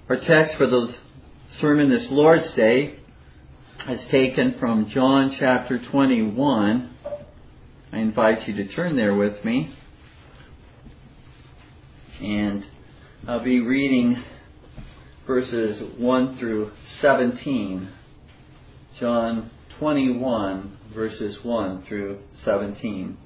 Our text for the sermon this Lord's Day is taken from John chapter 21. I invite you to turn there with me. And I'll be reading verses 1 through 17. John 21, verses 1 through 17.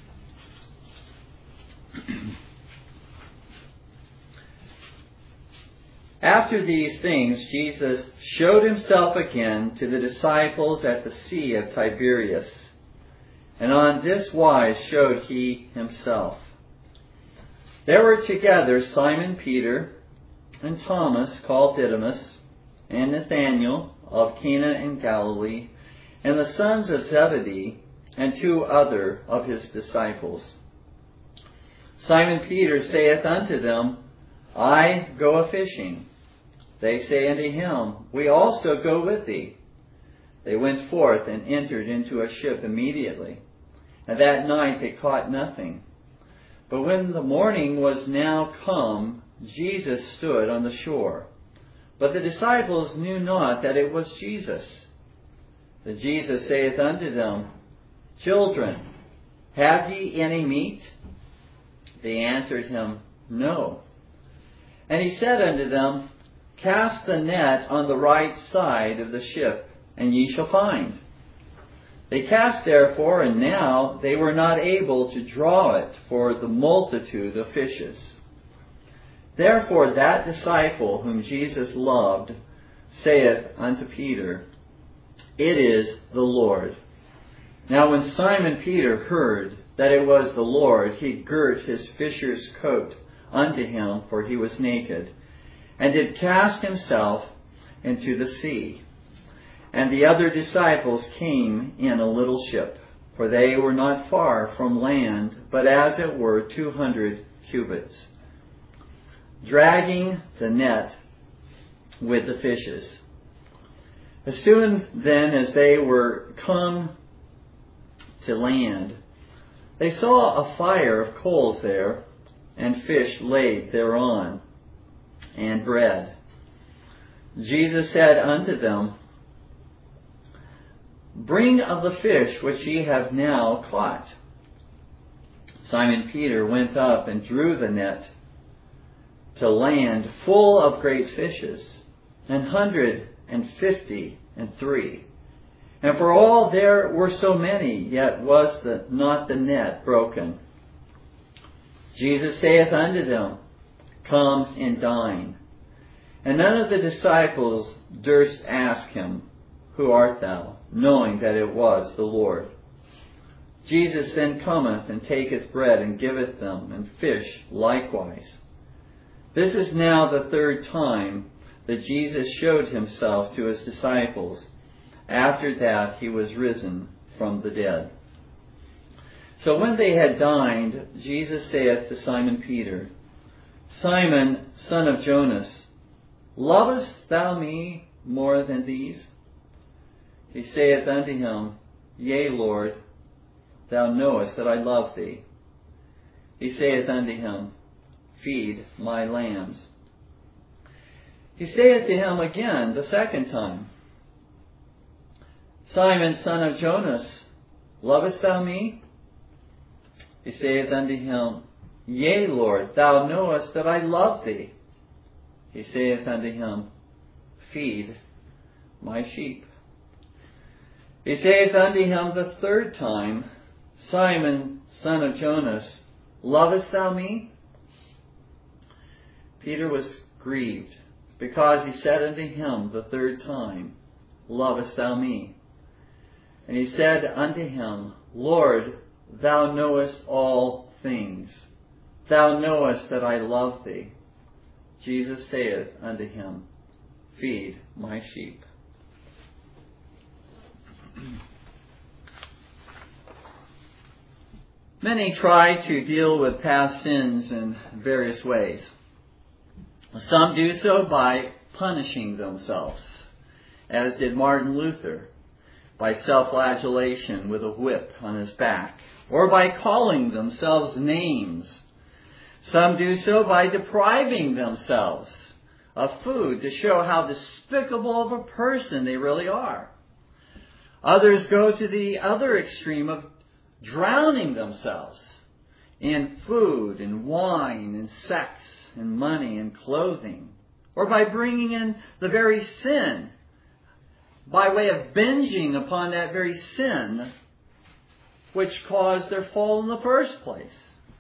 After these things, Jesus showed himself again to the disciples at the Sea of Tiberias. And on this wise showed he himself. There were together Simon Peter, and Thomas, called Didymus, and Nathanael of Cana in Galilee, and the sons of Zebedee, and 2 other of his disciples. Simon Peter saith unto them, I go a-fishing. They say unto him, We also go with thee. They went forth and entered into a ship immediately. And that night they caught nothing. But when the morning was now come, Jesus stood on the shore. But the disciples knew not that it was Jesus. Then Jesus saith unto them, Children, have ye any meat? They answered him, No. And he said unto them, Cast the net on the right side of the ship, and ye shall find. They cast therefore, and now they were not able to draw it for the multitude of fishes. Therefore that disciple whom Jesus loved saith unto Peter, It is the Lord. Now when Simon Peter heard that it was the Lord, he girt his fisher's coat unto him, for he was naked, and did cast himself into the sea. And the other disciples came in a little ship, for they were not far from land, but as it were 200 cubits, dragging the net with the fishes. As soon then as they were come to land, they saw a fire of coals there, and fish laid thereon, and bread. Jesus said unto them, Bring of the fish which ye have now caught. Simon Peter went up and drew the net to land full of great fishes, 153. And for all there were so many, yet was not the net broken. Jesus saith unto them, Come and dine. And none of the disciples durst ask him, Who art thou? Knowing that it was the Lord. Jesus then cometh and taketh bread and giveth them, and fish likewise. This is now the 3rd time that Jesus showed himself to his disciples, after that he was risen from the dead. So when they had dined, Jesus saith to Simon Peter, Simon, son of Jonas, lovest thou me more than these? He saith unto him, Yea, Lord, thou knowest that I love thee. He saith unto him, Feed my lambs. He saith to him again the 2nd time, Simon, son of Jonas, lovest thou me? He saith unto him, Yea, Lord, thou knowest that I love thee. He saith unto him, Feed my sheep. He saith unto him the 3rd time, Simon, son of Jonas, lovest thou me? Peter was grieved, because he said unto him the 3rd time, Lovest thou me? And he said unto him, Lord, thou knowest all things. Thou knowest that I love thee. Jesus saith unto him, Feed my sheep. Many try to deal with past sins in various ways. Some do so by punishing themselves, as did Martin Luther, by self-flagellation with a whip on his back, or by calling themselves names. Some do so by depriving themselves of food to show how despicable of a person they really are. Others go to the other extreme of drowning themselves in food and wine and sex and money and clothing, or by bringing in the very sin by way of binging upon that very sin which caused their fall in the first place.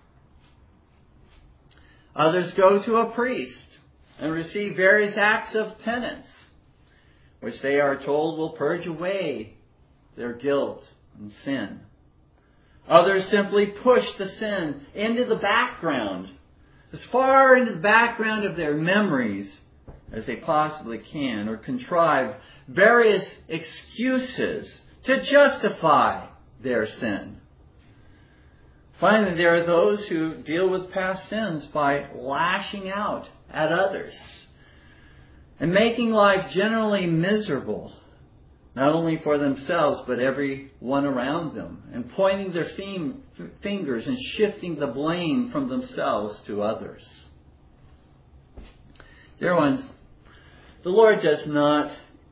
Others go to a priest and receive various acts of penance, which they are told will purge away their guilt and sin. Others simply push the sin into the background, as far into the background of their memories as they possibly can, or contrive various excuses to justify their sin. Finally, there are those who deal with past sins by lashing out at others and making life generally miserable, not only for themselves but everyone around them, and pointing their fingers and shifting the blame from themselves to others. Dear ones, the Lord does not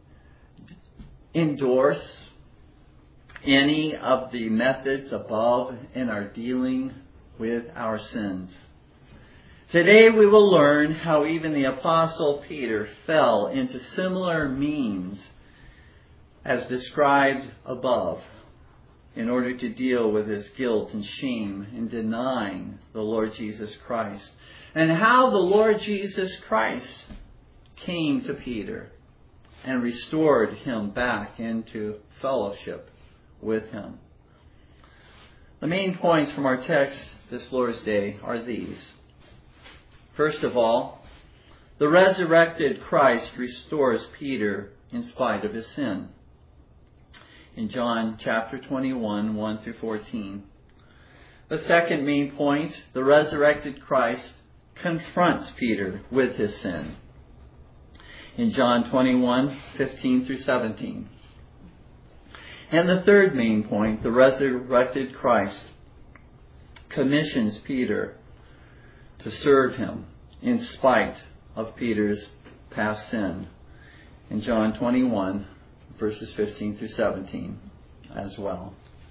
endorse any of the methods above in our dealing with our sins. Today we will learn how even the Apostle Peter fell into similar means as described above in order to deal with his guilt and shame in denying the Lord Jesus Christ, and how the Lord Jesus Christ came to Peter and restored him back into fellowship with him. The main points from our text this Lord's Day are these. First of all, the resurrected Christ restores Peter in spite of his sin. In John chapter 21, 1 through 14. The second main point, the resurrected Christ confronts Peter with his sin. In John 21, 15 through 17. And the third main point, the resurrected Christ commissions Peter to serve him in spite of Peter's past sin. In John 21, verses 15 through 17 as well.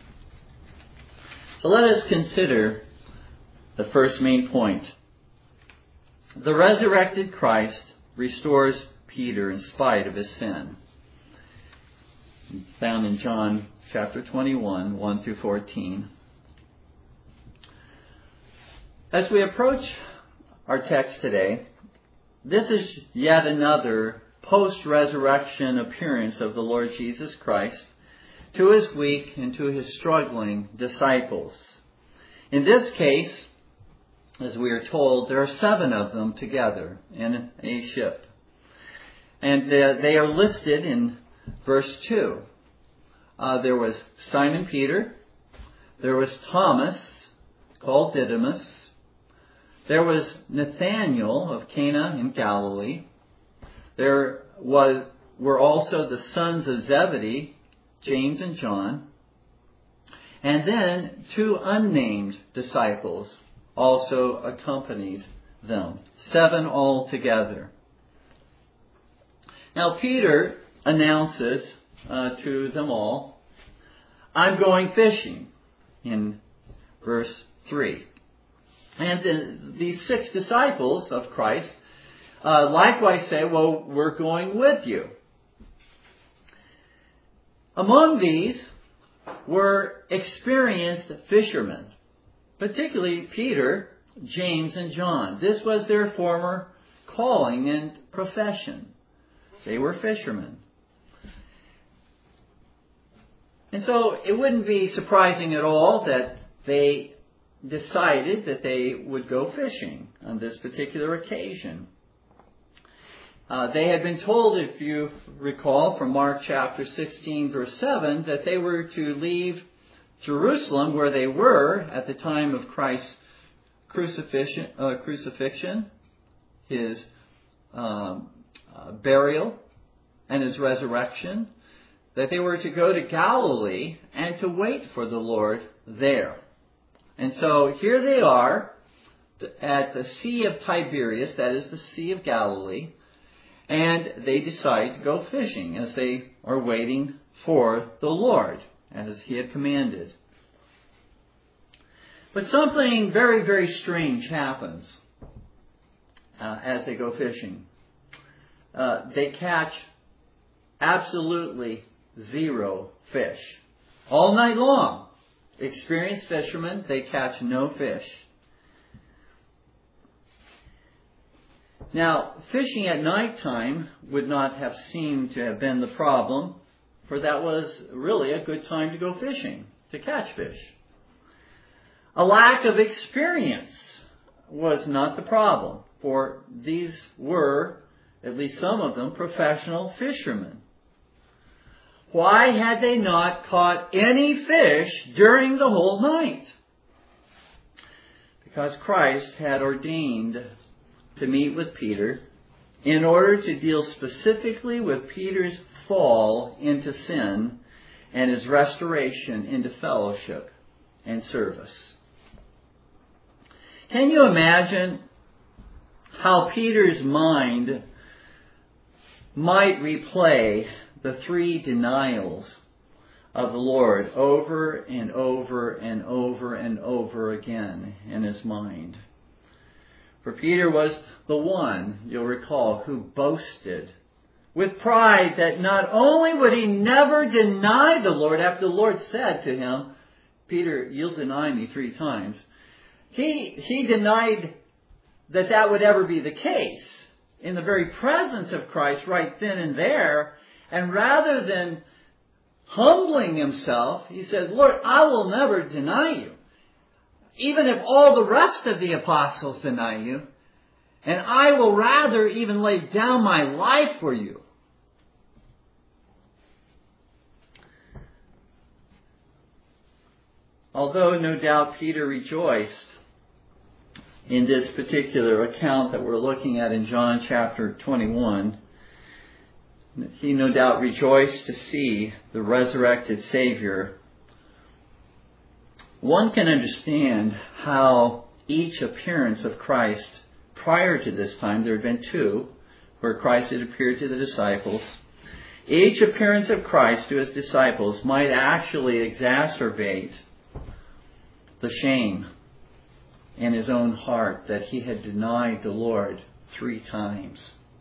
So let us consider the first main point. The resurrected Christ restores Peter in spite of his sin. Found in John chapter 21, 1 through 14. As we approach our text today, this is yet another post-resurrection appearance of the Lord Jesus Christ to his weak and to his struggling disciples. In this case, as we are told, there are 7 of them together in a ship. And they are listed in verse 2. There was Simon Peter. There was Thomas, called Didymus. There was Nathanael of Cana in Galilee. There were also the sons of Zebedee, James and John. And then 2 unnamed disciples also accompanied them. 7 altogether. Now Peter announces to them all, I'm going fishing, in verse 3. And these 6 disciples of Christ likewise say, well, we're going with you. Among these were experienced fishermen, particularly Peter, James, and John. This was their former calling and profession. They were fishermen. And so it wouldn't be surprising at all that they decided that they would go fishing on this particular occasion. They had been told, if you recall, from Mark chapter 16, verse 7, that they were to leave Jerusalem, where they were at the time of Christ's crucifixion, his burial, and his resurrection, that they were to go to Galilee and to wait for the Lord there. And so here they are at the Sea of Tiberias, that is the Sea of Galilee, And they decide to go fishing as they are waiting for the Lord, as He had commanded. But something very, very strange happens as they go fishing. They catch absolutely zero fish. All night long. Experienced fishermen, they catch no fish. Now, fishing at nighttime would not have seemed to have been the problem, for that was really a good time to go fishing, to catch fish. A lack of experience was not the problem, for these were, at least some of them, professional fishermen. Why had they not caught any fish during the whole night? Because Christ had ordained to meet with Peter in order to deal specifically with Peter's fall into sin and his restoration into fellowship and service. Can you imagine how Peter's mind might replay the 3 denials of the Lord over and over and over and over again in his mind? For Peter was the one, you'll recall, who boasted with pride that not only would he never deny the Lord after the Lord said to him, Peter, you'll deny me 3 times. He denied that would ever be the case in the very presence of Christ right then and there. And rather than humbling himself, he said, Lord, I will never deny you. Even if all the rest of the apostles deny you. And I will rather even lay down my life for you. Although no doubt Peter rejoiced in this particular account that we're looking at in John chapter 21, he no doubt rejoiced to see the resurrected Savior. One can understand how each appearance of Christ prior to this time, there had been 2, where Christ had appeared to the disciples. Each appearance of Christ to his disciples might actually exacerbate the shame in his own heart that he had denied the Lord 3 times.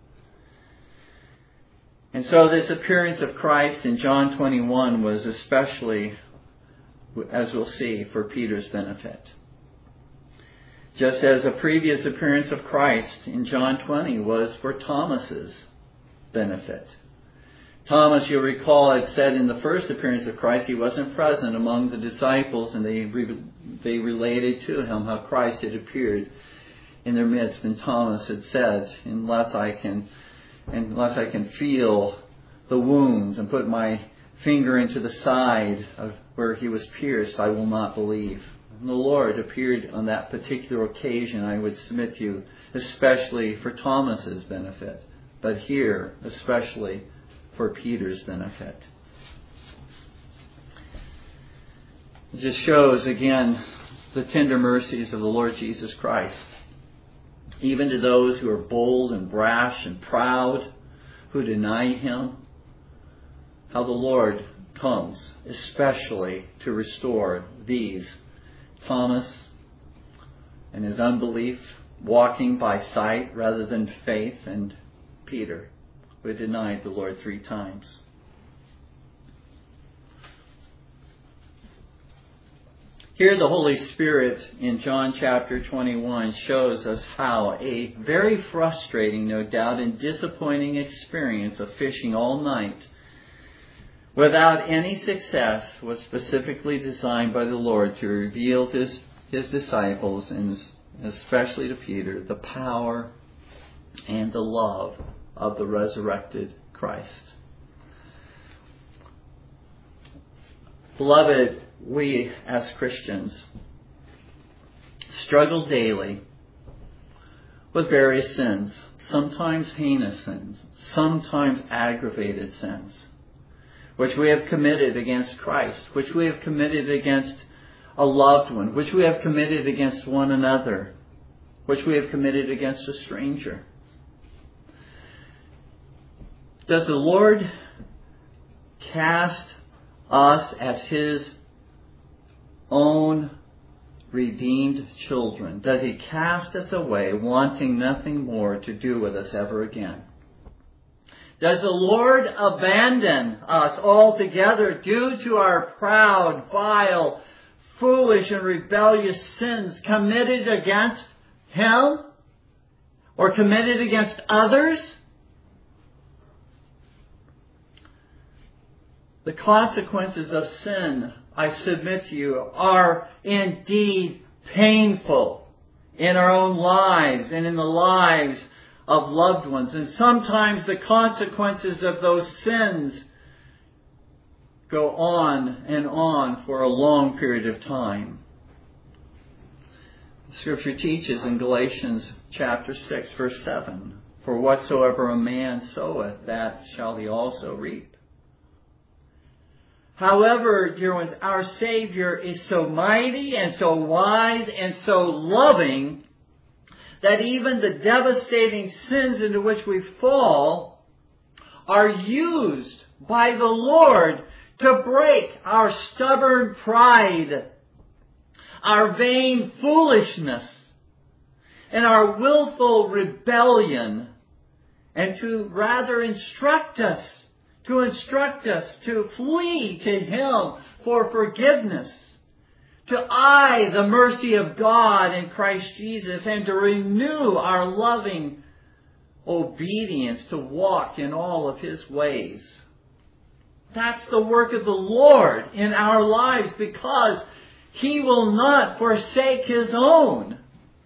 And so this appearance of Christ in John 21 was especially, as we'll see, for Peter's benefit. Just as a previous appearance of Christ in John 20 was for Thomas's benefit. Thomas, you'll recall, had said in the first appearance of Christ, he wasn't present among the disciples, and they related to him how Christ had appeared in their midst. And Thomas had said, unless I can feel the wounds and put my finger into the side of where he was pierced, I will not believe. And the Lord appeared on that particular occasion, I would submit to you, especially for Thomas's benefit, but here especially for Peter's benefit. It just shows again the tender mercies of the Lord Jesus Christ, even to those who are bold and brash and proud, who deny Him, how the Lord comes especially to restore these. Thomas and his unbelief, walking by sight rather than faith, and Peter, who had denied the Lord 3 times. Here the Holy Spirit in John chapter 21 shows us how a very frustrating, no doubt, and disappointing experience of fishing all night without any success was specifically designed by the Lord to reveal to His disciples, and especially to Peter, the power and the love of the resurrected Christ. Beloved, we as Christians struggle daily with various sins, sometimes heinous sins, sometimes aggravated sins, which we have committed against Christ, which we have committed against a loved one, which we have committed against one another, which we have committed against a stranger. Does the Lord cast us as His own redeemed children? Does He cast us away, wanting nothing more to do with us ever again? Does the Lord abandon us altogether due to our proud, vile, foolish, and rebellious sins committed against Him or committed against others? The consequences of sin, I submit to you, are indeed painful in our own lives and in the lives of loved ones. And sometimes the consequences of those sins go on and on for a long period of time. Scripture teaches in Galatians chapter 6, verse 7, "For whatsoever a man soweth, that shall he also reap." However, dear ones, our Savior is so mighty and so wise and so loving that even the devastating sins into which we fall are used by the Lord to break our stubborn pride, our vain foolishness, and our willful rebellion, and to rather instruct us to flee to Him for forgiveness, to eye the mercy of God in Christ Jesus, and to renew our loving obedience to walk in all of His ways. That's the work of the Lord in our lives, because He will not forsake His own.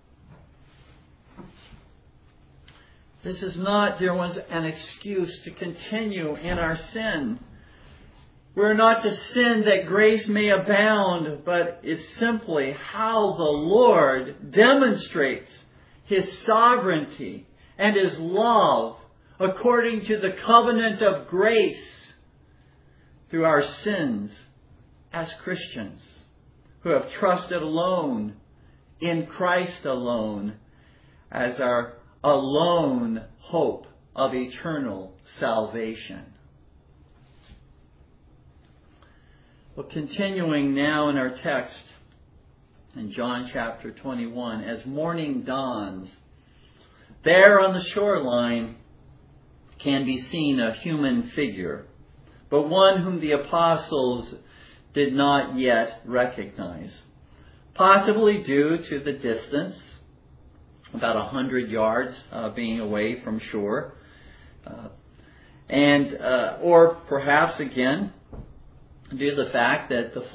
This is not, dear ones, an excuse to continue in our sin. We're not to sin that grace may abound, but it's simply how the Lord demonstrates His sovereignty and His love according to the covenant of grace through our sins as Christians who have trusted alone in Christ alone as our alone hope of eternal salvation. Well, continuing now in our text in John chapter 21, as morning dawns, there on the shoreline can be seen a human figure, but one whom the apostles did not yet recognize, possibly due to the distance, about 100 yards being away from shore, or perhaps again due to the fact that the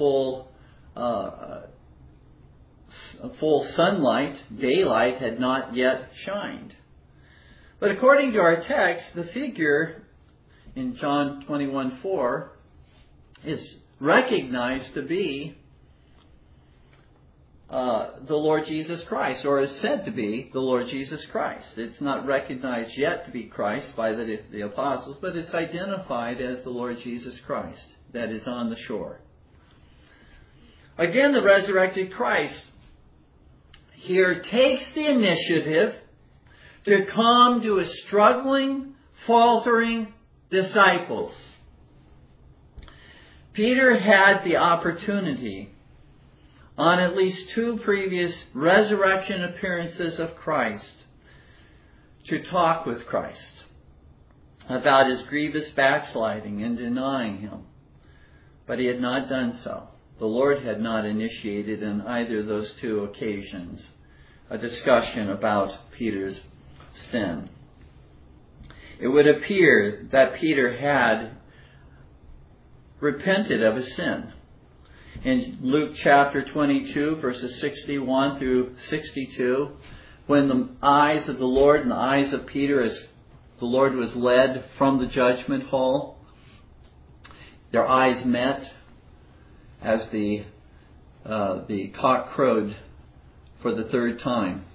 full sunlight, daylight, had not yet shined. But according to our text, the figure in John 21:4 is recognized to be the Lord Jesus Christ, or is said to be the Lord Jesus Christ. It's not recognized yet to be Christ by the apostles, but it's identified as the Lord Jesus Christ that is on the shore. Again, the resurrected Christ here takes the initiative to come to His struggling, faltering disciples. Peter had the opportunity on at least 2 previous resurrection appearances of Christ to talk with Christ about His grievous backsliding and denying Him. But He had not done so. The Lord had not initiated in either of those 2 occasions a discussion about Peter's sin. It would appear that Peter had repented of his sin. In Luke chapter 22, verses 61 through 62, when the eyes of the Lord and the eyes of Peter, as the Lord was led from the judgment hall, their eyes met as the cock crowed for the 3rd time.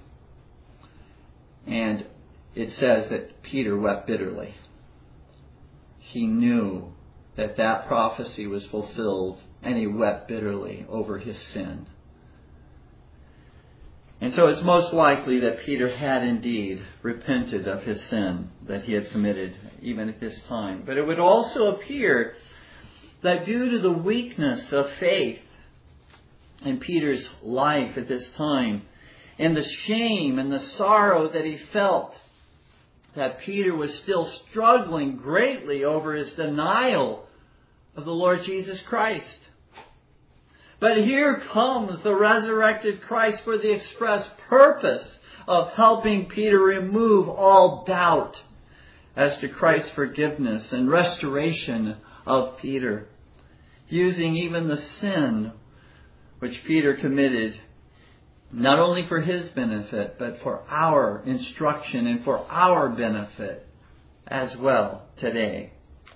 And it says that Peter wept bitterly. He knew that prophecy was fulfilled, and he wept bitterly over his sin. And so it's most likely that Peter had indeed repented of his sin that he had committed even at this time. But it would also appear that due to the weakness of faith in Peter's life at this time, and the shame and the sorrow that he felt, that Peter was still struggling greatly over his denial of the Lord Jesus Christ. But here comes the resurrected Christ for the express purpose of helping Peter remove all doubt as to Christ's forgiveness and restoration of Peter, using even the sin which Peter committed, not only for his benefit, but for our instruction and for our benefit as well today.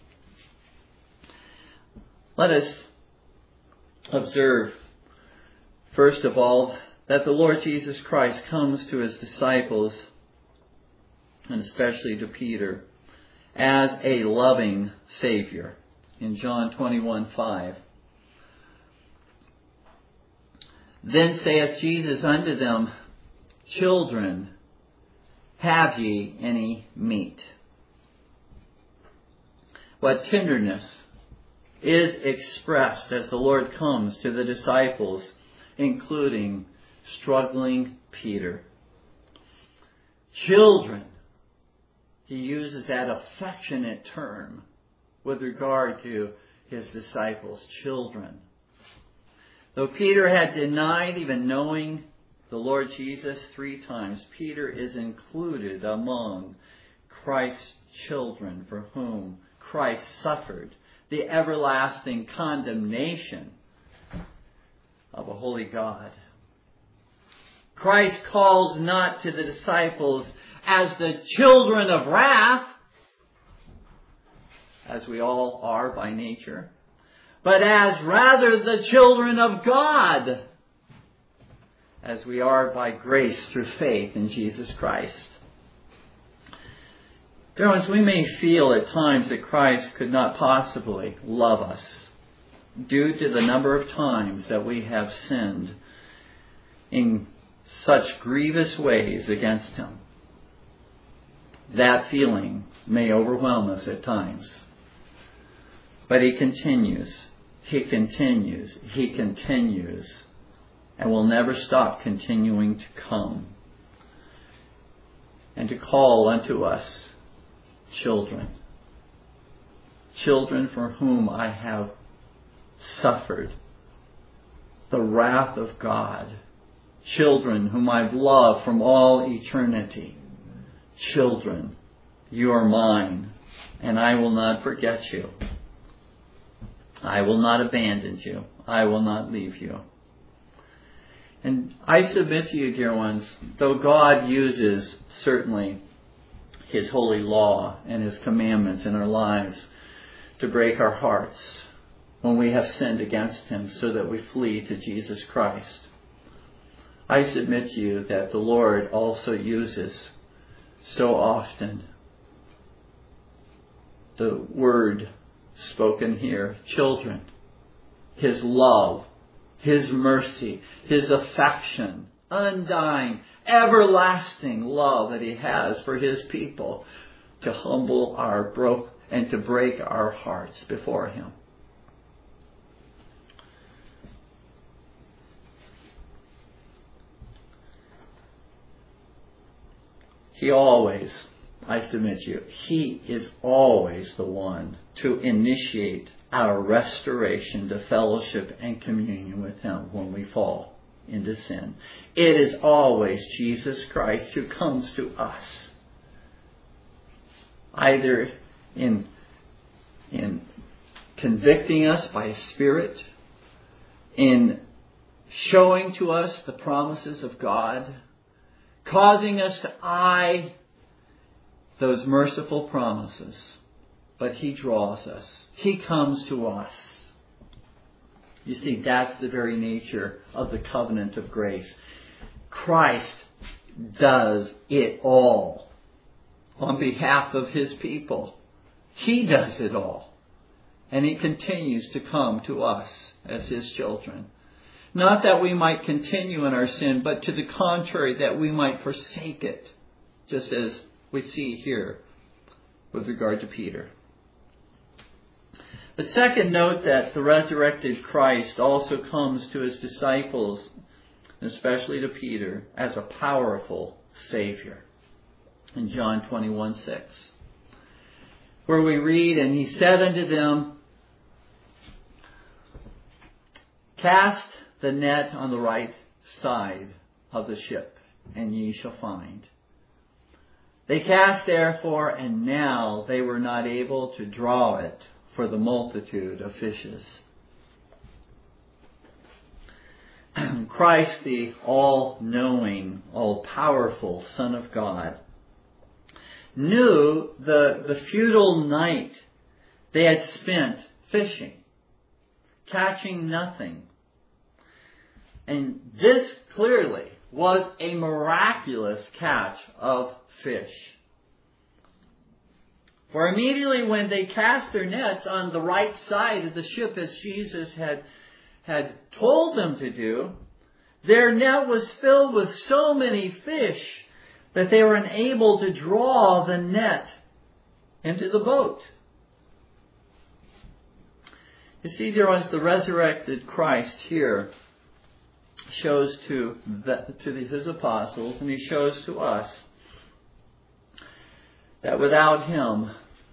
Let us observe, first of all, that the Lord Jesus Christ comes to his disciples, and especially to Peter, as a loving Savior. In John 21:5. Then saith Jesus unto them, Children, have ye any meat? What tenderness is expressed as the Lord comes to the disciples, including struggling Peter. Children. He uses that affectionate term with regard to his disciples, children. Though Peter had denied even knowing the Lord Jesus 3 times, Peter is included among Christ's children for whom Christ suffered the everlasting condemnation of a holy God. Christ calls not to the disciples as the children of wrath, as we all are by nature, but as rather the children of God, as we are by grace through faith in Jesus Christ. Dear ones, we may feel at times that Christ could not possibly love us due to the number of times that we have sinned in such grievous ways against Him. That feeling may overwhelm us at times. But He continues, He continues, He continues, and will never stop continuing to come and to call unto us children. Children for whom I have suffered the wrath of God. Children whom I've loved from all eternity. Children, you are mine, and I will not forget you. I will not abandon you. I will not leave you. And I submit to you, dear ones, though God uses certainly His holy law and His commandments in our lives to break our hearts when we have sinned against Him so that we flee to Jesus Christ, I submit to you that the Lord also uses so often the word spoken here, children, His love, His mercy, His affection, undying, everlasting love that He has for His people to humble and to break our hearts before Him. He always, I submit to you, He is always the one to initiate our restoration to fellowship and communion with Him when we fall into sin. It is always Jesus Christ who comes to us, either in convicting us by His Spirit, in showing to us the promises of God, causing us to eye those merciful promises. But He draws us. He comes to us. You see, that's the very nature of the covenant of grace. Christ does it all on behalf of His people. He does it all. And He continues to come to us as His children. Not that we might continue in our sin, but to the contrary, that we might forsake it, just as we see here with regard to Peter. But second, note that the resurrected Christ also comes to his disciples, especially to Peter, as a powerful Savior. In John 21:6, where we read, "And he said unto them, Cast the net on the right side of the ship, and ye shall find. They cast therefore, and now they were not able to draw it for the multitude of fishes." Christ, the all-knowing, all-powerful Son of God, knew the futile night they had spent fishing, catching nothing. And this clearly was a miraculous catch of fish. For immediately when they cast their nets on the right side of the ship, as Jesus had told them to do, their net was filled with so many fish that they were unable to draw the net into the boat. You see, dear ones, the resurrected Christ here shows to his apostles, and he shows to us, that without him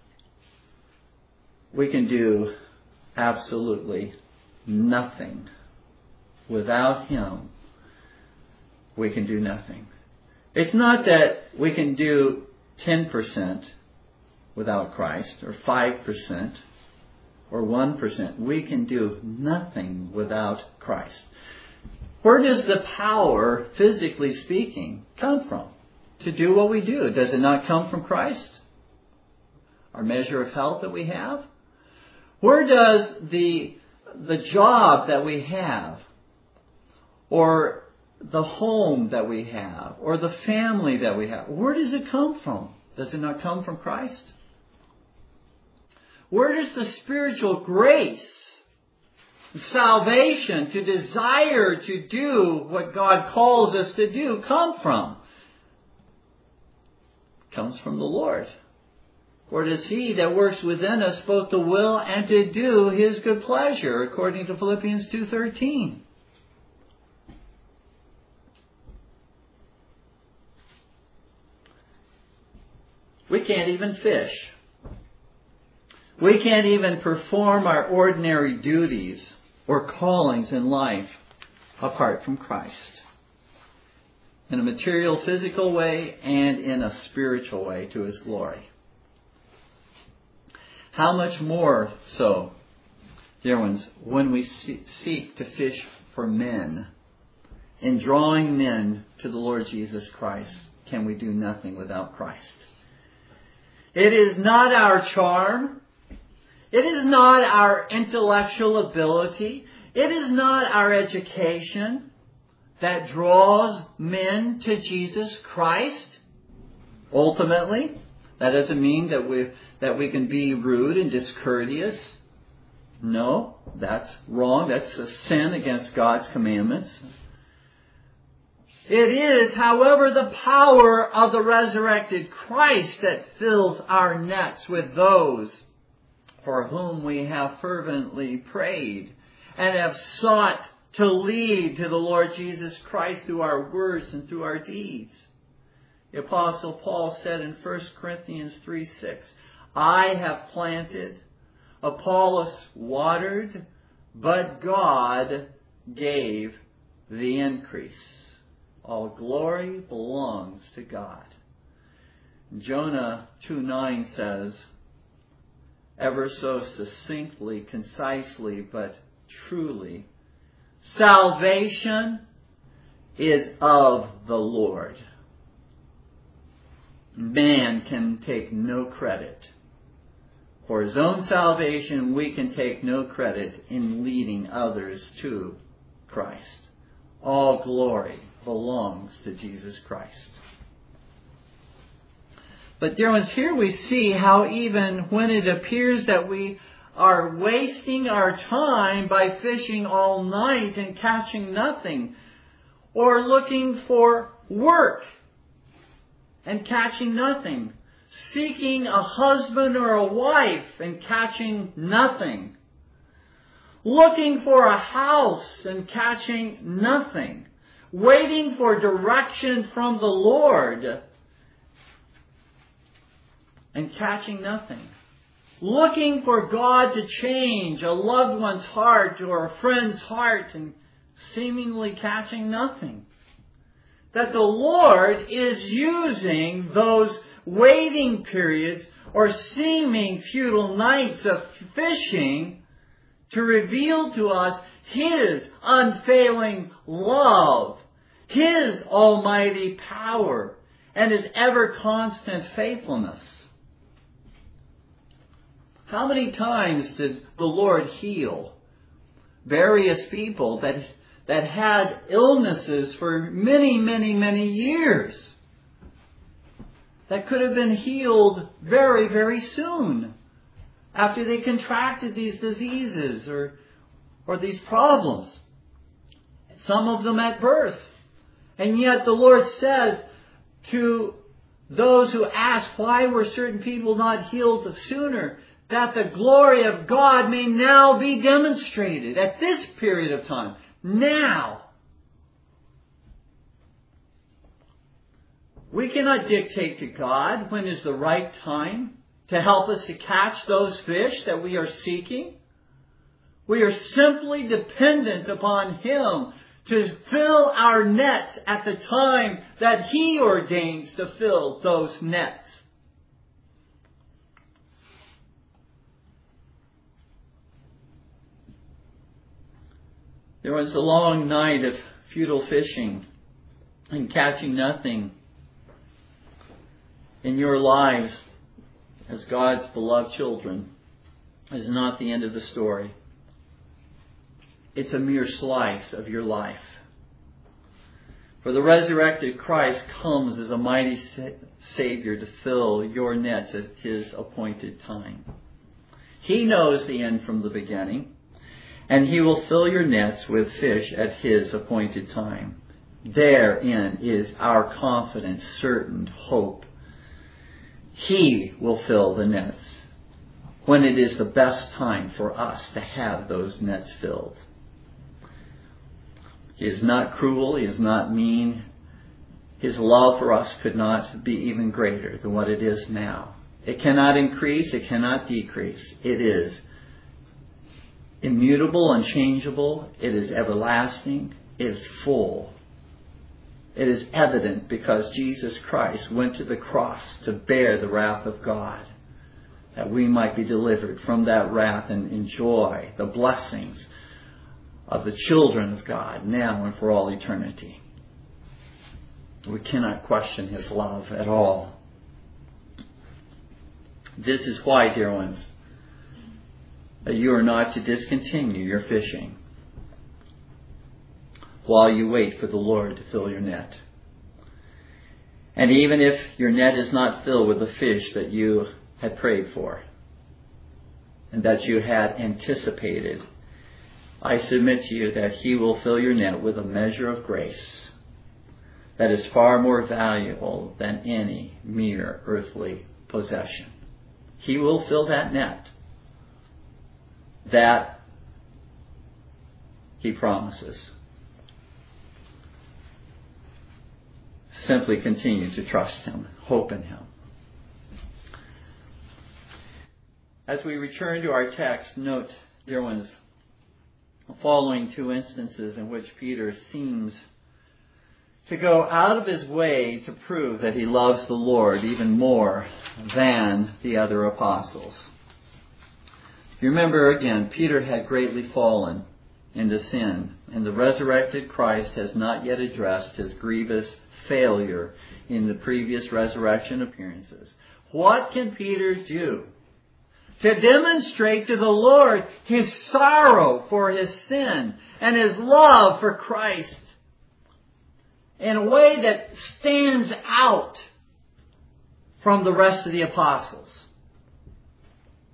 we can do absolutely nothing. Without him we can do nothing. It's not that we can do 10% without Christ, or 5%, or 1%. We can do nothing without Christ. Where does the power, physically speaking, come from to do what we do? Does it not come from Christ? Our measure of health that we have? Where does the job that we have, or the home that we have, or the family that we have, where does it come from? Does it not come from Christ? Where does the spiritual grace, salvation, to desire to do what God calls us to do come from? It comes from the Lord. For it is He that works within us both to will and to do His good pleasure, according to Philippians 2:13. We can't even fish. We can't even perform our ordinary duties or callings in life apart from Christ. In a material, physical way and in a spiritual way to His glory. How much more so, dear ones, when we seek to fish for men, in drawing men to the Lord Jesus Christ, can we do nothing without Christ? It is not our charm. It is not our intellectual ability. It is not our education that draws men to Jesus Christ. Ultimately, that doesn't mean that we can be rude and discourteous. No, that's wrong. That's a sin against God's commandments. It is, however, the power of the resurrected Christ that fills our nets with those for whom we have fervently prayed and have sought to lead to the Lord Jesus Christ through our words and through our deeds. The Apostle Paul said in 1 Corinthians 3:6, I have planted, Apollos watered, but God gave the increase. All glory belongs to God. Jonah 2:9 says, ever so succinctly, concisely, but truly, salvation is of the Lord. Man can take no credit. For his own salvation, we can take no credit in leading others to Christ. All glory belongs to Jesus Christ. But dear ones, here we see how even when it appears that we are wasting our time by fishing all night and catching nothing, or looking for work and catching nothing, seeking a husband or a wife and catching nothing, looking for a house and catching nothing, waiting for direction from the Lord and catching nothing, looking for God to change a loved one's heart or a friend's heart and seemingly catching nothing. That the Lord is using those waiting periods or seeming futile nights of fishing to reveal to us His unfailing love, His almighty power, and His ever-constant faithfulness. How many times did the Lord heal various people that had illnesses for many, many, many years that could have been healed very, very soon after they contracted these diseases or these problems? Some of them at birth. And yet the Lord says to those who ask, why were certain people not healed sooner? That the glory of God may now be demonstrated at this period of time. Now. We cannot dictate to God when is the right time to help us to catch those fish that we are seeking. We are simply dependent upon Him to fill our nets at the time that He ordains to fill those nets. There was a long night of futile fishing and catching nothing in your lives as God's beloved children is not the end of the story. It's a mere slice of your life. For the resurrected Christ comes as a mighty Savior to fill your net at His appointed time. He knows the end from the beginning, and He will fill your nets with fish at His appointed time. Therein is our confident, certain hope. He will fill the nets when it is the best time for us to have those nets filled. He is not cruel. He is not mean. His love for us could not be even greater than what it is now. It cannot increase. It cannot decrease. It is immutable, unchangeable. It is everlasting. It is full. It is evident because Jesus Christ went to the cross to bear the wrath of God, that we might be delivered from that wrath and enjoy the blessings of the children of God now and for all eternity. We cannot question His love at all. This is why, dear ones, that you are not to discontinue your fishing while you wait for the Lord to fill your net. And even if your net is not filled with the fish that you had prayed for and that you had anticipated, I submit to you that He will fill your net with a measure of grace that is far more valuable than any mere earthly possession. He will fill that net. That He promises. Simply continue to trust Him, hope in Him. As we return to our text, note, dear ones, the following two instances in which Peter seems to go out of his way to prove that he loves the Lord even more than the other apostles. You remember again, Peter had greatly fallen into sin, and the resurrected Christ has not yet addressed his grievous failure in the previous resurrection appearances. What can Peter do to demonstrate to the Lord his sorrow for his sin and his love for Christ in a way that stands out from the rest of the apostles?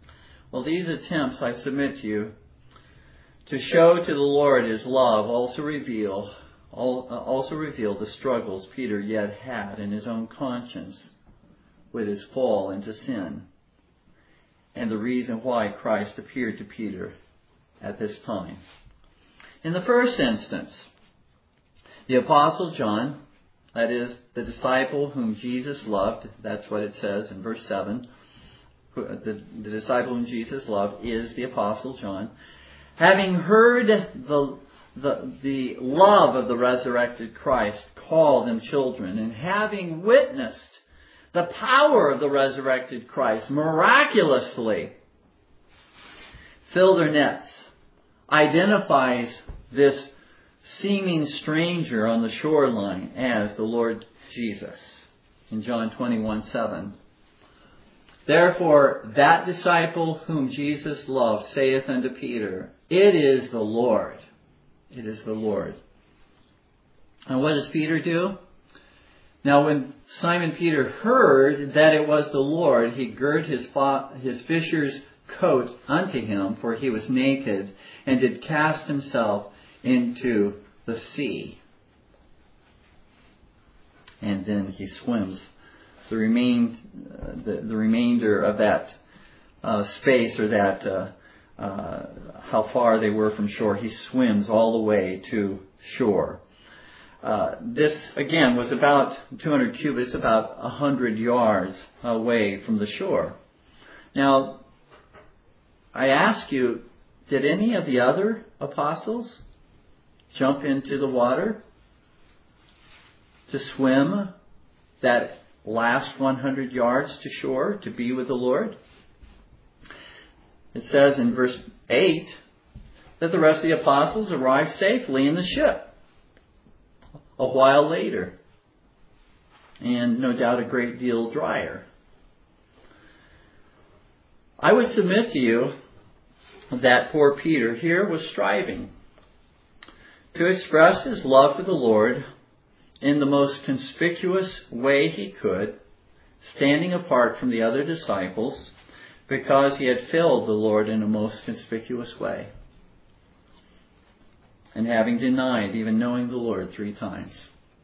Well, these attempts, I submit to you, to show to the Lord His love also reveal the struggles Peter yet had in his own conscience with his fall into sin, and the reason why Christ appeared to Peter at this time. In the first instance, the Apostle John, that is, the disciple whom Jesus loved, that's what it says in verse 7, the disciple whom Jesus loved is the Apostle John, having heard the love of the resurrected Christ, called them children, and having witnessed the power of the resurrected Christ miraculously fill their nets, identifies this seeming stranger on the shoreline as the Lord Jesus in John 21:7. Therefore, that disciple whom Jesus loved saith unto Peter, It is the Lord. It is the Lord. And what does Peter do? Now when Simon Peter heard that it was the Lord, he girt his fisher's coat unto him, for he was naked, and did cast himself into the sea. And then he swims the remainder of that space, or that how far they were from shore. He swims all the way to shore. This, again, was about 200 cubits, about 100 yards away from the shore. Now, I ask you, did any of the other apostles jump into the water to swim that last 100 yards to shore to be with the Lord? It says in verse 8 that the rest of the apostles arrived safely in the ship a while later, and no doubt a great deal drier. I would submit to you that poor Peter here was striving to express his love for the Lord in the most conspicuous way he could, standing apart from the other disciples, because he had failed the Lord in a most conspicuous way, and having denied even knowing the Lord 3 times.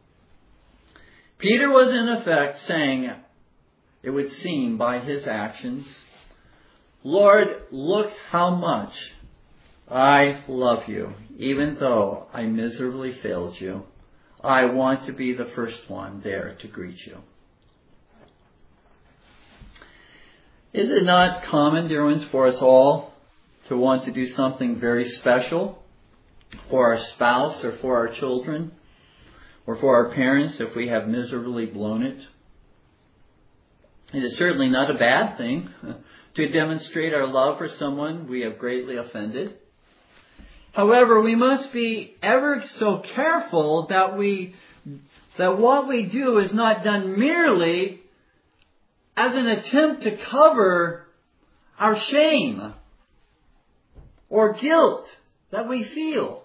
Peter was in effect saying, it would seem by his actions, Lord, look how much I love you, even though I miserably failed you. I want to be the first one there to greet you. Is it not common, dear ones, for us all to want to do something very special for our spouse or for our children or for our parents if we have miserably blown it? It is certainly not a bad thing to demonstrate our love for someone we have greatly offended. However, we must be ever so careful that what we do is not done merely as an attempt to cover our shame or guilt that we feel.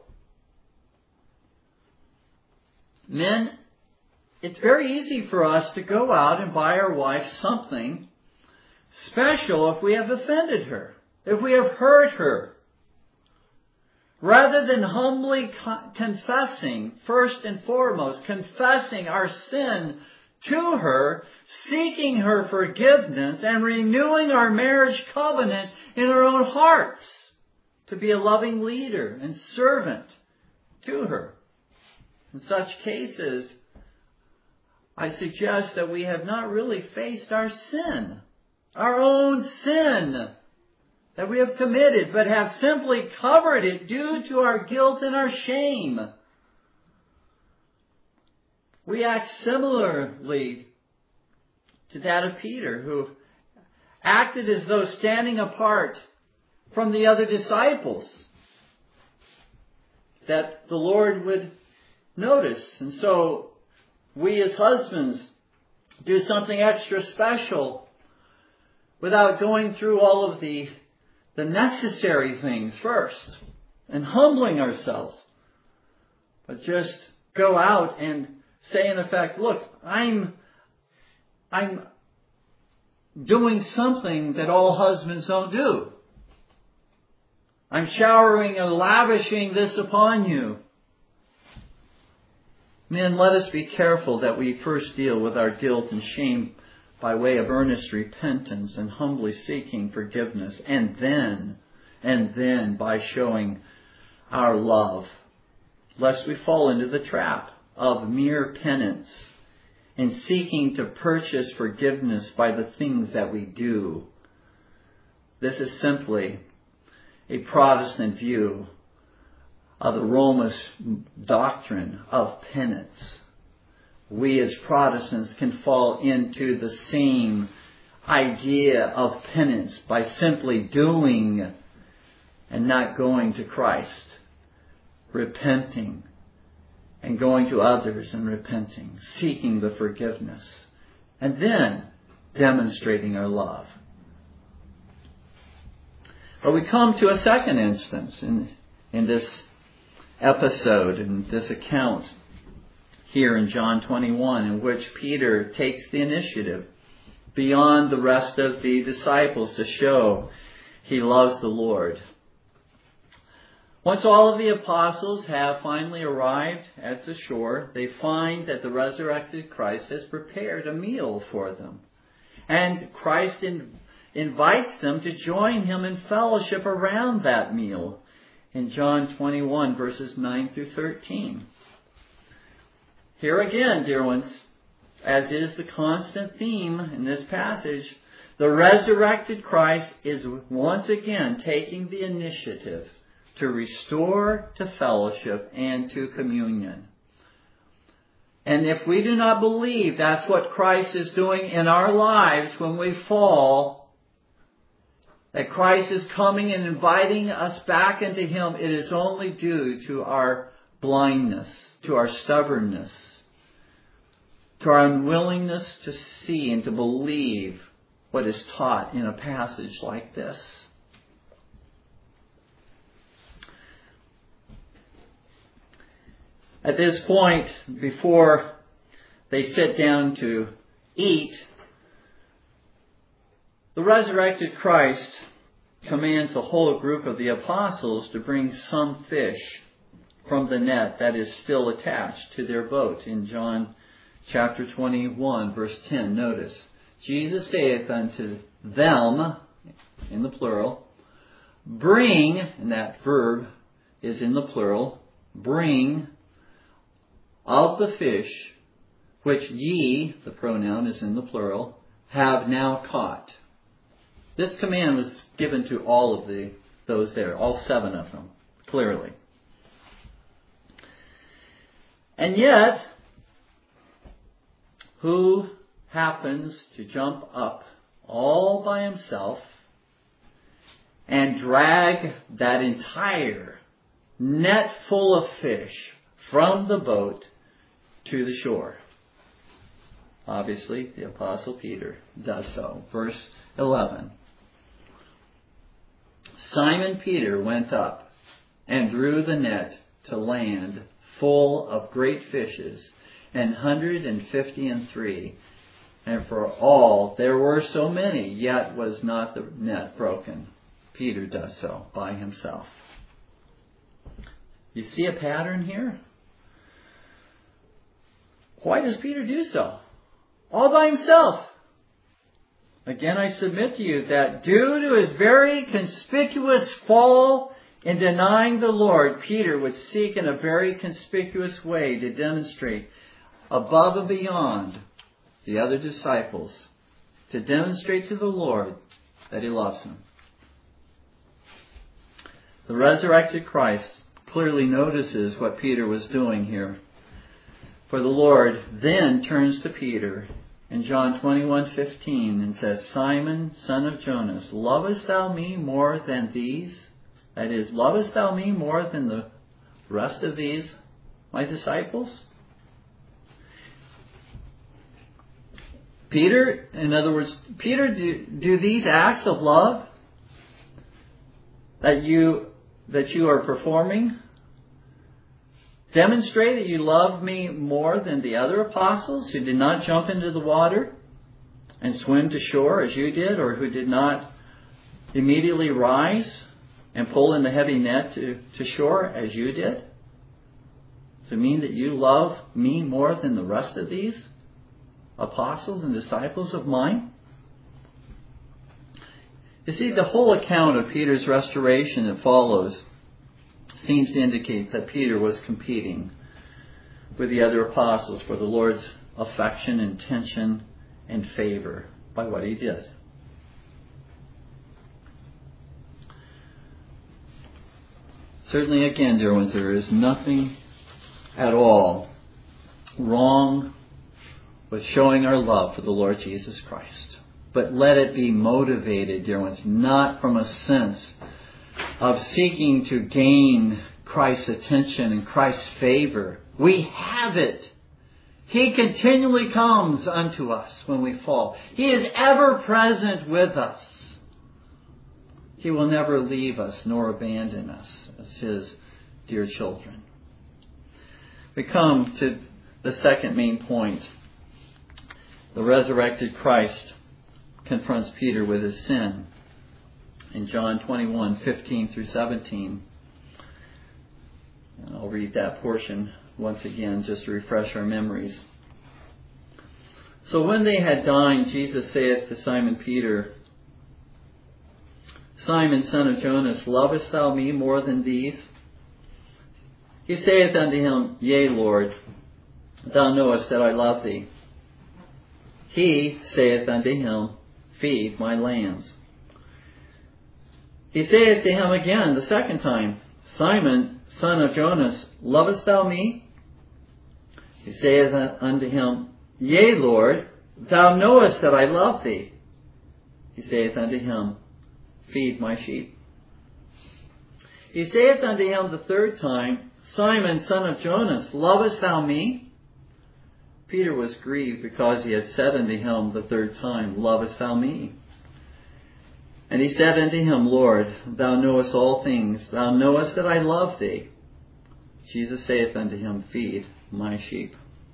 Men, it's very easy for us to go out and buy our wife something special if we have offended her, if we have hurt her. Rather than humbly confessing, first and foremost, confessing our sin to her, seeking her forgiveness, and renewing our marriage covenant in our own hearts to be a loving leader and servant to her. In such cases, I suggest that we have not really faced our sin, our own sin that we have committed, but have simply covered it due to our guilt and our shame. We act similarly to that of Peter, who acted as though standing apart from the other disciples, that the Lord would notice. And so we as husbands do something extra special without going through all of the necessary things first and humbling ourselves, but just go out and say in effect, look, I'm doing something that all husbands don't do. I'm showering and lavishing this upon you. Men, let us be careful that we first deal with our guilt and shame by way of earnest repentance and humbly seeking forgiveness, and then by showing our love, lest we fall into the trap of mere penance and seeking to purchase forgiveness by the things that we do. This is simply a Protestant view of the Romish doctrine of penance. We as Protestants can fall into the same idea of penance by simply doing and not going to Christ, repenting and going to others and repenting, seeking the forgiveness, and then demonstrating our love. But we come to a second instance in this episode, in this account here in John 21, in which Peter takes the initiative beyond the rest of the disciples to show he loves the Lord. Once all of the apostles have finally arrived at the shore, they find that the resurrected Christ has prepared a meal for them. And Christ invites them to join him in fellowship around that meal in John 21, verses 9 through 13. Here again, dear ones, as is the constant theme in this passage, the resurrected Christ is once again taking the initiative to restore to fellowship and to communion. And if we do not believe that's what Christ is doing in our lives when we fall, that Christ is coming and inviting us back into him, it is only due to our blindness, to our stubbornness, to our unwillingness to see and to believe what is taught in a passage like this. At this point, before they sit down to eat, the resurrected Christ commands the whole group of the apostles to bring some fish from the net that is still attached to their boat. In John chapter 21, verse 10, notice, Jesus saith unto them, in the plural, bring, and that verb is in the plural, bring of the fish which ye, the pronoun is in the plural, have now caught. This command was given to all of those there, all 7 of them, clearly. And yet, who happens to jump up all by himself and drag that entire net full of fish from the boat to the shore? Obviously, the Apostle Peter does so. Verse 11. Simon Peter went up and drew the net to land full of great fishes, 153. And for all there were so many, yet was not the net broken. Peter does so by himself. You see a pattern here? Why does Peter do so? All by himself. Again, I submit to you that due to his very conspicuous fall in denying the Lord, Peter would seek in a very conspicuous way to demonstrate above and beyond the other disciples, to demonstrate to the Lord that he loves him. The resurrected Christ clearly notices what Peter was doing here. For the Lord then turns to Peter in John 21:15 and says, Simon, son of Jonas, lovest thou me more than these? That is, lovest thou me more than the rest of these, my disciples? Peter, in other words, Peter, do these acts of love that you are performing demonstrate that you love me more than the other apostles who did not jump into the water and swim to shore as you did, or who did not immediately rise and pull in the heavy net to shore as you did? Does it mean that you love me more than the rest of these apostles and disciples of mine? You see, the whole account of Peter's restoration that follows seems to indicate that Peter was competing with the other apostles for the Lord's affection, intention, and favor by what he did. Certainly, again, dear ones, there is nothing at all wrong with showing our love for the Lord Jesus Christ. But let it be motivated, dear ones, not from a sense of seeking to gain Christ's attention and Christ's favor. We have it. He continually comes unto us when we fall. He is ever present with us. He will never leave us nor abandon us as His dear children. We come to the second main point. The resurrected Christ confronts Peter with his sin. In John 21:15 through 17. And I'll read that portion once again just to refresh our memories. So when they had dined, Jesus saith to Simon Peter, Simon, son of Jonas, lovest thou me more than these? He saith unto him, Yea, Lord, thou knowest that I love thee. He saith unto him, Feed my lambs. He saith to him again the second time, Simon, son of Jonas, lovest thou me? He saith unto him, Yea, Lord, thou knowest that I love thee. He saith unto him, Feed my sheep. He saith unto him the third time, Simon, son of Jonas, lovest thou me? Peter was grieved because he had said unto him the third time, Lovest thou me? And he said unto him, Lord, thou knowest all things. Thou knowest that I love thee. Jesus saith unto him, Feed my sheep.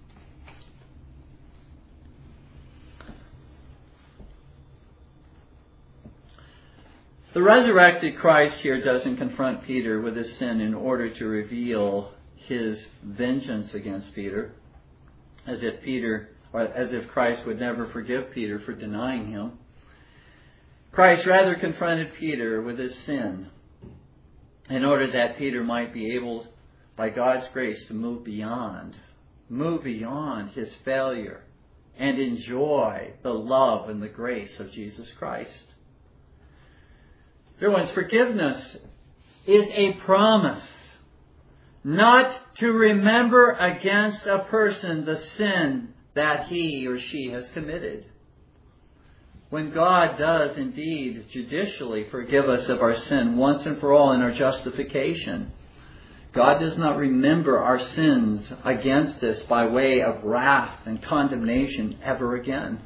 The resurrected Christ here doesn't confront Peter with his sin in order to reveal his vengeance against Peter, as if Christ would never forgive Peter for denying him. Christ rather confronted Peter with his sin in order that Peter might be able, by God's grace, to move beyond his failure and enjoy the love and the grace of Jesus Christ. Dear ones, forgiveness is a promise not to remember against a person the sin that he or she has committed. When God does indeed judicially forgive us of our sin once and for all in our justification, God does not remember our sins against us by way of wrath and condemnation ever again.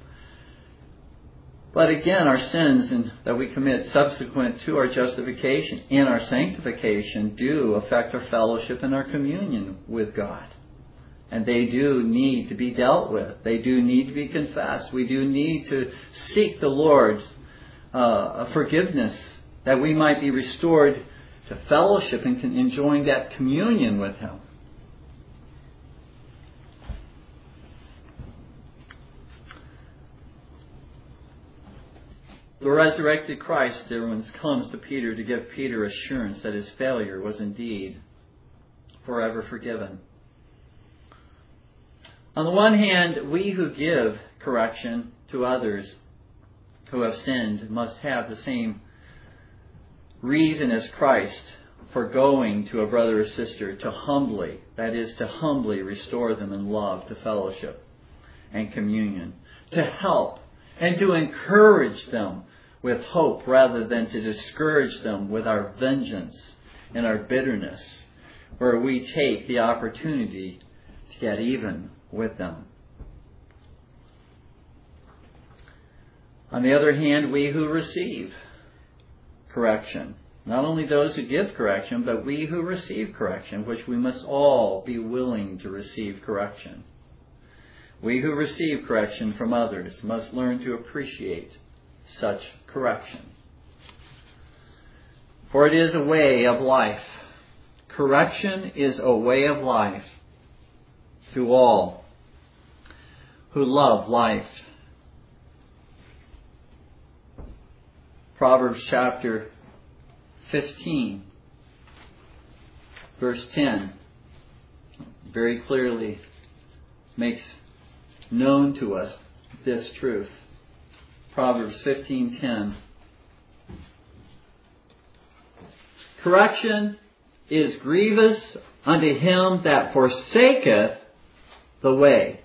But again, our sins that we commit subsequent to our justification and our sanctification do affect our fellowship and our communion with God. And they do need to be dealt with. They do need to be confessed. We do need to seek the Lord's forgiveness that we might be restored to fellowship and enjoying that communion with Him. The resurrected Christ, dear ones, comes to Peter to give Peter assurance that his failure was indeed forever forgiven. On the one hand, we who give correction to others who have sinned must have the same reason as Christ for going to a brother or sister to humbly restore them in love to fellowship and communion, to help and to encourage them with hope rather than to discourage them with our vengeance and our bitterness, where we take the opportunity to get even with them. On the other hand, we who receive correction, not only those who give correction, but we who receive correction, which we must all be willing to receive correction. We who receive correction from others must learn to appreciate such correction. For it is a way of life. Correction is a way of life to all who love life. Proverbs chapter 15, verse 10, very clearly makes known to us this truth. Proverbs 15:10. Correction is grievous unto him that forsaketh the way,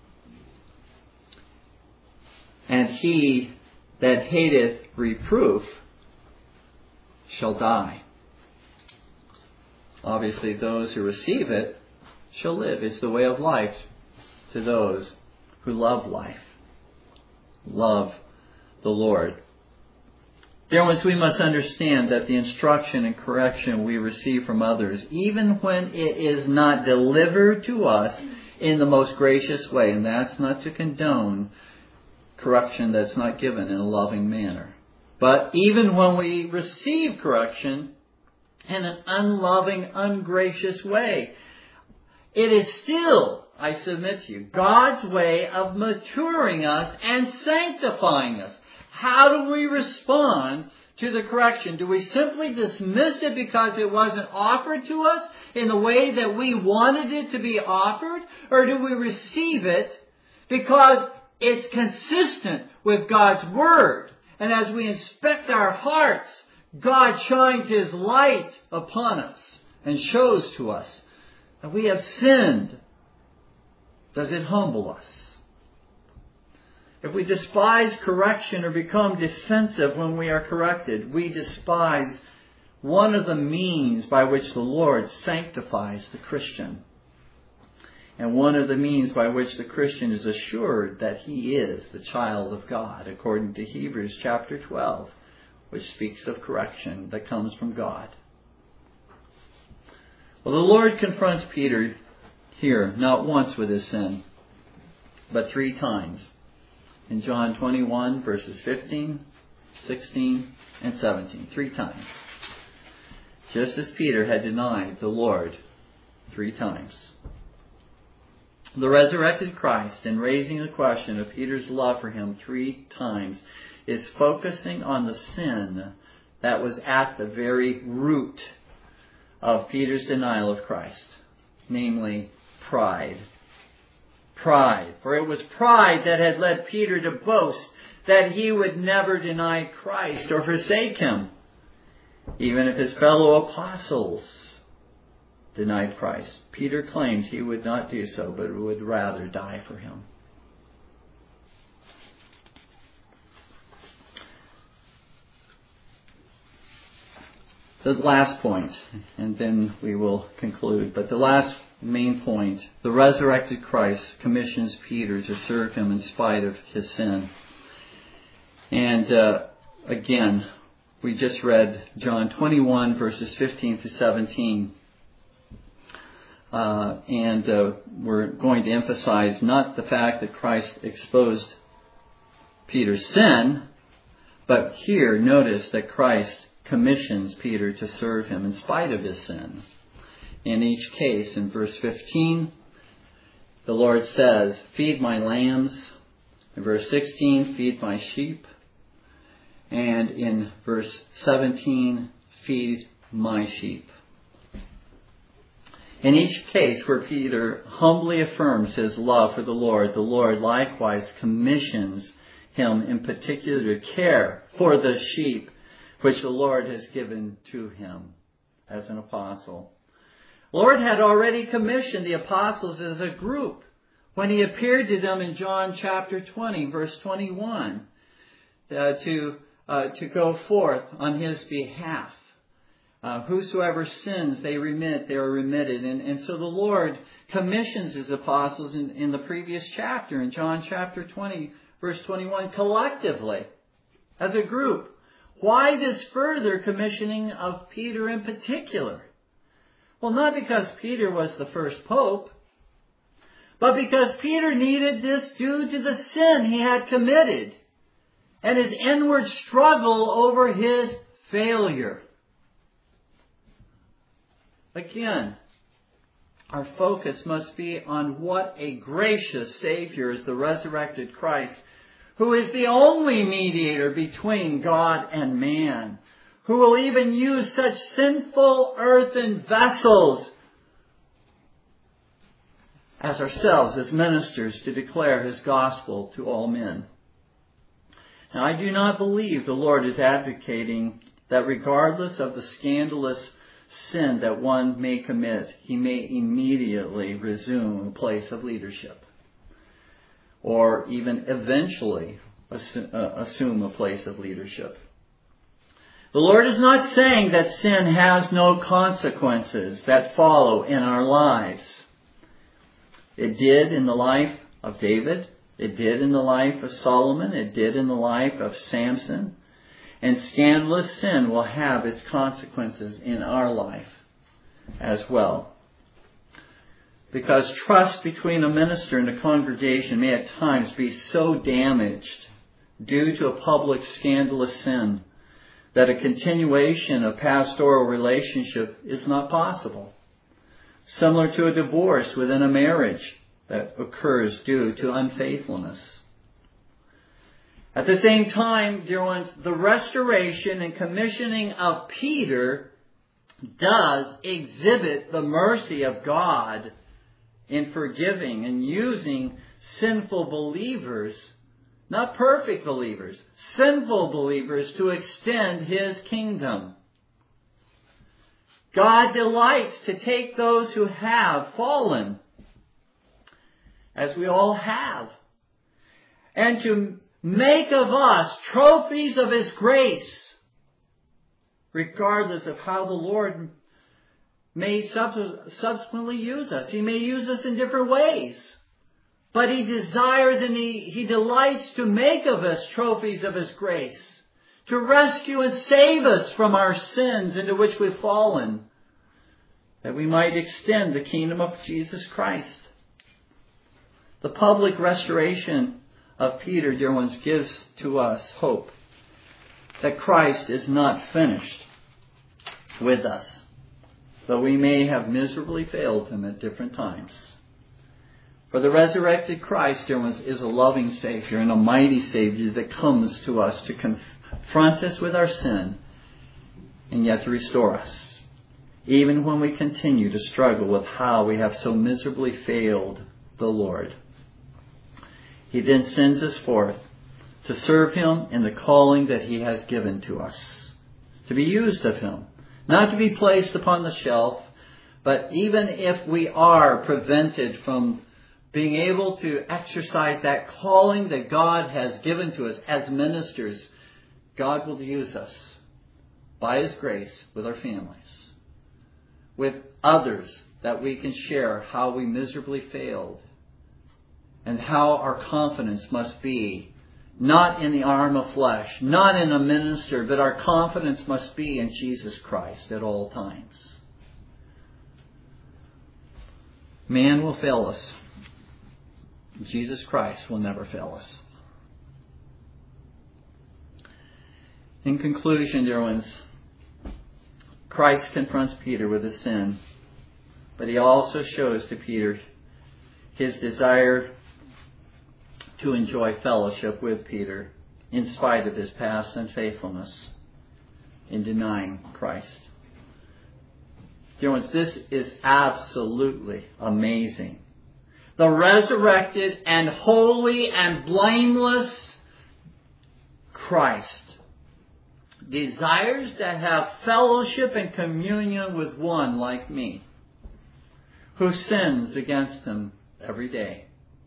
and he that hateth reproof shall die. Obviously, those who receive it shall live. It's the way of life to those who love life, love the Lord. Dear ones, we must understand that the instruction and correction we receive from others, even when it is not delivered to us in the most gracious way, and that's not to condone correction that's not given in a loving manner. But even when we receive correction in an unloving, ungracious way, it is still, I submit to you, God's way of maturing us and sanctifying us. How do we respond to the correction? Do we simply dismiss it because it wasn't offered to us in the way that we wanted it to be offered? Or do we receive it because it's consistent with God's Word? And as we inspect our hearts, God shines His light upon us and shows to us that we have sinned. Does it humble us? If we despise correction or become defensive when we are corrected, we despise one of the means by which the Lord sanctifies the Christian. And one of the means by which the Christian is assured that he is the child of God, according to Hebrews chapter 12, which speaks of correction that comes from God. Well, the Lord confronts Peter here, not once with his sin, but 3 times. In John 21, verses 15, 16, and 17. 3 times. Just as Peter had denied the Lord 3 times. The resurrected Christ, in raising the question of Peter's love for him 3 times, is focusing on the sin that was at the very root of Peter's denial of Christ. Namely, pride. Pride. For it was pride that had led Peter to boast that he would never deny Christ or forsake Him, even if his fellow apostles denied Christ. Peter claimed he would not do so, but would rather die for Him. The last point, and then we will conclude, but the last main point, the resurrected Christ commissions Peter to serve Him in spite of his sin. And again, we just read John 21, verses 15 to 17. We're going to emphasize not the fact that Christ exposed Peter's sin, but here notice that Christ commissions Peter to serve Him in spite of his sins. In each case, in verse 15, the Lord says, "Feed my lambs." In verse 16, "Feed my sheep." And in verse 17, "Feed my sheep." In each case where Peter humbly affirms his love for the Lord likewise commissions him in particular to care for the sheep which the Lord has given to him as an apostle. The Lord had already commissioned the apostles as a group when He appeared to them in John chapter 20, verse 21, to go forth on His behalf. Whosoever sins they remit, they are remitted. And so the Lord commissions His apostles in the previous chapter, in John chapter 20, verse 21, collectively, as a group. Why this further commissioning of Peter in particular? Well, not because Peter was the first pope, but because Peter needed this due to the sin he had committed and his inward struggle over his failure. Again, our focus must be on what a gracious Savior is the resurrected Christ, who is the only mediator between God and man, who will even use such sinful earthen vessels as ourselves as ministers to declare His gospel to all men. Now, I do not believe the Lord is advocating that regardless of the scandalous sin that one may commit, he may immediately resume a place of leadership, or even eventually assume a place of leadership. The Lord is not saying that sin has no consequences that follow in our lives. It did in the life of David. It did in the life of Solomon. It did in the life of Samson. And scandalous sin will have its consequences in our life as well. Because trust between a minister and a congregation may at times be so damaged due to a public scandalous sin that a continuation of pastoral relationship is not possible. Similar to a divorce within a marriage that occurs due to unfaithfulness. At the same time, dear ones, the restoration and commissioning of Peter does exhibit the mercy of God in forgiving and using sinful believers, not perfect believers, sinful believers, to extend His kingdom. God delights to take those who have fallen, as we all have, and to make of us trophies of His grace, regardless of how the Lord may subsequently use us. He may use us in different ways, but He desires and He delights to make of us trophies of His grace, to rescue and save us from our sins into which we've fallen, that we might extend the kingdom of Jesus Christ. The public restoration of Peter, dear ones, gives to us hope that Christ is not finished with us, though we may have miserably failed Him at different times. For the resurrected Christ, dear ones, is a loving Savior and a mighty Savior that comes to us to confront us with our sin and yet to restore us, even when we continue to struggle with how we have so miserably failed the Lord. He then sends us forth to serve Him in the calling that He has given to us, to be used of Him, not to be placed upon the shelf, but even if we are prevented from being able to exercise that calling that God has given to us as ministers, God will use us by His grace with our families, with others that we can share how we miserably failed, and how our confidence must be not in the arm of flesh, not in a minister, but our confidence must be in Jesus Christ at all times. Man will fail us. Jesus Christ will never fail us. In conclusion, dear ones, Christ confronts Peter with his sin, but He also shows to Peter His desire to enjoy fellowship with Peter in spite of his past unfaithfulness in denying Christ. Dear ones, this is absolutely amazing. The resurrected and holy and blameless Christ desires to have fellowship and communion with one like me, who sins against Him every day.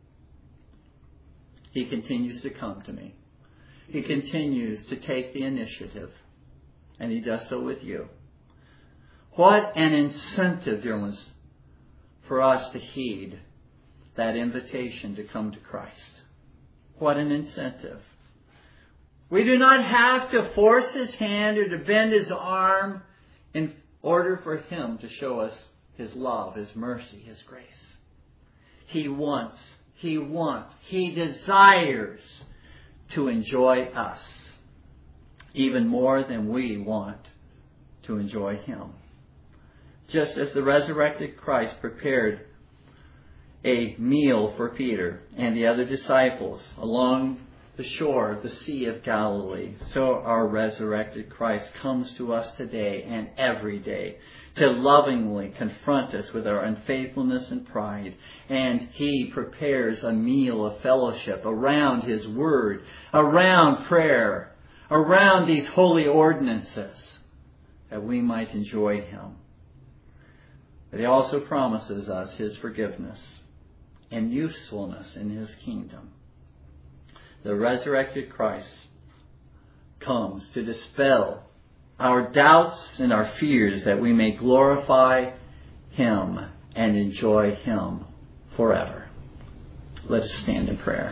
He continues to come to me. He continues to take the initiative. And He does so with you. What an incentive, dear ones, for us to heed that invitation to come to Christ. What an incentive. We do not have to force His hand or to bend His arm in order for Him to show us His love, His mercy, His grace. He desires to enjoy us even more than we want to enjoy Him. just as the resurrected Christ prepared a meal for Peter and the other disciples along the shore of the Sea of Galilee, so our resurrected Christ comes to us today and every day to lovingly confront us with our unfaithfulness and pride. And He prepares a meal of fellowship around His Word, around prayer, around these holy ordinances, that we might enjoy Him. But He also promises us His forgiveness and usefulness in His kingdom. The resurrected Christ comes to dispel our doubts and our fears, that we may glorify Him and enjoy Him forever. Let us stand in prayer.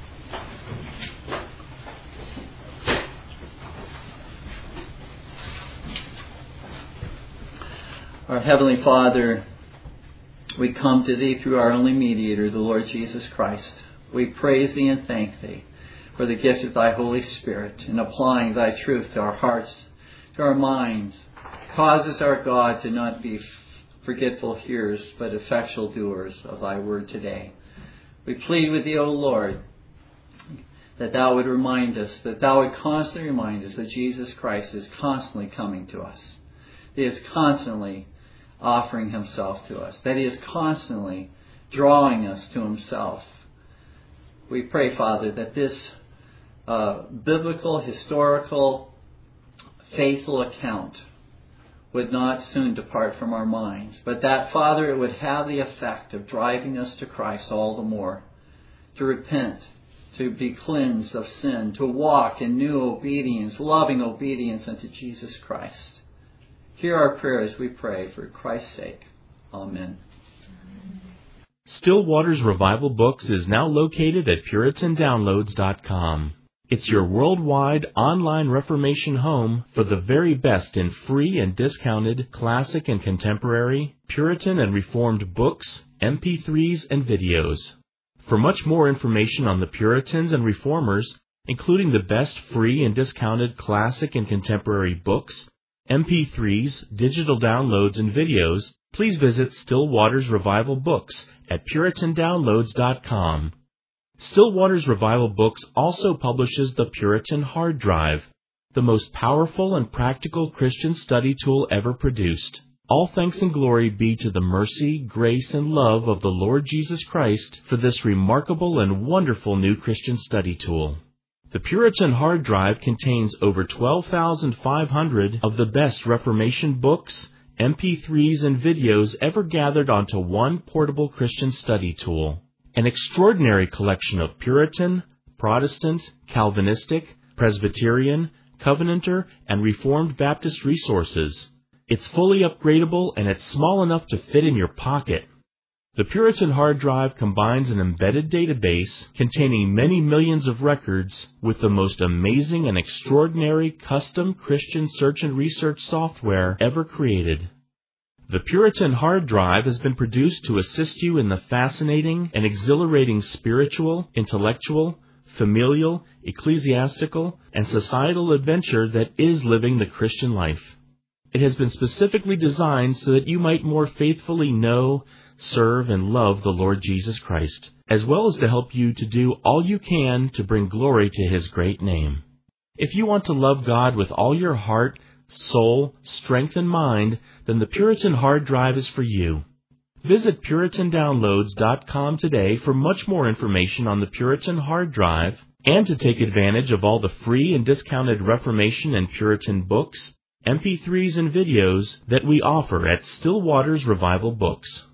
Our Heavenly Father, we come to Thee through our only mediator, the Lord Jesus Christ. We praise Thee and thank Thee for the gift of Thy Holy Spirit in applying Thy truth to our hearts, to our minds. Cause us, our God, to not be forgetful hearers, but effectual doers of Thy word today. We plead with Thee, O Lord, that Thou would remind us, that Thou would constantly remind us that Jesus Christ is constantly coming to us. He is constantly offering Himself to us, that He is constantly drawing us to Himself. We pray, Father, that this biblical, historical, faithful account would not soon depart from our minds, but that, Father, it would have the effect of driving us to Christ all the more, to repent, to be cleansed of sin, to walk in new obedience, loving obedience unto Jesus Christ. Hear our prayers, we pray, for Christ's sake. Amen. Still Waters Revival Books is now located at PuritanDownloads.com. It's your worldwide online Reformation home for the very best in free and discounted classic and contemporary, Puritan and Reformed books, MP3s, and videos. For much more information on the Puritans and Reformers, including the best free and discounted classic and contemporary books, MP3s, digital downloads, and videos, please visit Still Waters Revival Books at PuritanDownloads.com. Still Waters Revival Books also publishes the Puritan Hard Drive, the most powerful and practical Christian study tool ever produced. All thanks and glory be to the mercy, grace, and love of the Lord Jesus Christ for this remarkable and wonderful new Christian study tool. The Puritan Hard Drive contains over 12,500 of the best Reformation books, MP3s, and videos ever gathered onto one portable Christian study tool. An extraordinary collection of Puritan, Protestant, Calvinistic, Presbyterian, Covenanter, and Reformed Baptist resources. It's fully upgradable and it's small enough to fit in your pocket. The Puritan Hard Drive combines an embedded database containing many millions of records with the most amazing and extraordinary custom Christian search and research software ever created. The Puritan Hard Drive has been produced to assist you in the fascinating and exhilarating spiritual, intellectual, familial, ecclesiastical, and societal adventure that is living the Christian life. It has been specifically designed so that you might more faithfully know, serve, and love the Lord Jesus Christ, as well as to help you to do all you can to bring glory to His great name. If you want to love God with all your heart, soul, strength, and mind, then the Puritan Hard Drive is for you. Visit PuritanDownloads.com today for much more information on the Puritan Hard Drive and to take advantage of all the free and discounted Reformation and Puritan books, MP3s, and videos that we offer at Still Waters Revival Books.